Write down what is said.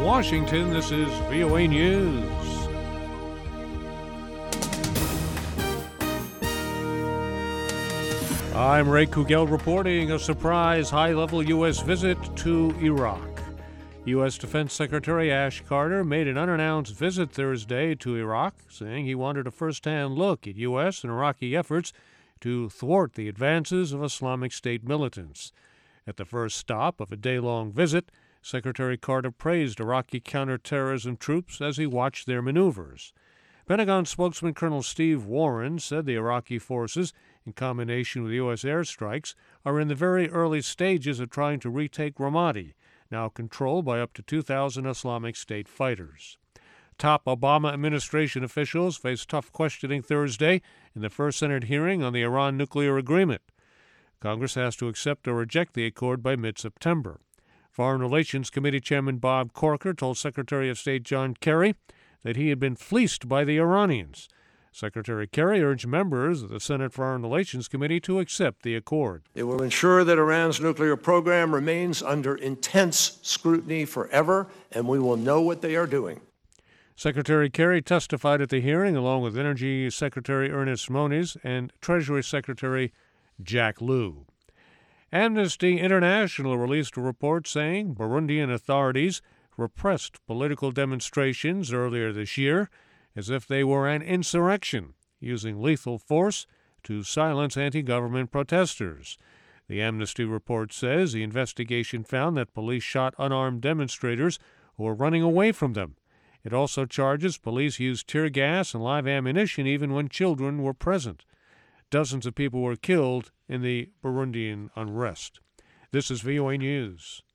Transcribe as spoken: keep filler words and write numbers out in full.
Washington, this is V O A News. I'm Ray Kugel reporting a surprise high-level U S visit to Iraq. U S Defense Secretary Ash Carter made an unannounced visit Thursday to Iraq, saying he wanted a first-hand look at U S and Iraqi efforts to thwart the advances of Islamic State militants. At the first stop of a day-long visit, Secretary Carter praised Iraqi counterterrorism troops as he watched their maneuvers. Pentagon spokesman Colonel Steve Warren said the Iraqi forces, in combination with U S airstrikes, are in the very early stages of trying to retake Ramadi, now controlled by up to two thousand Islamic State fighters. Top Obama administration officials faced tough questioning Thursday in the first Senate hearing on the Iran nuclear agreement. Congress has to accept or reject the accord by mid-September. Foreign Relations Committee Chairman Bob Corker told Secretary of State John Kerry that he had been fleeced by the Iranians. Secretary Kerry urged members of the Senate Foreign Relations Committee to accept the accord. It will ensure that Iran's nuclear program remains under intense scrutiny forever, and we will know what they are doing. Secretary Kerry testified at the hearing along with Energy Secretary Ernest Moniz and Treasury Secretary Jack Lew. Amnesty International released a report saying Burundian authorities repressed political demonstrations earlier this year as if they were an insurrection, using lethal force to silence anti-government protesters. The Amnesty report says the investigation found that police shot unarmed demonstrators who were running away from them. It also charges police used tear gas and live ammunition even when children were present. Dozens of people were killed in the Burundian unrest. This is V O A News.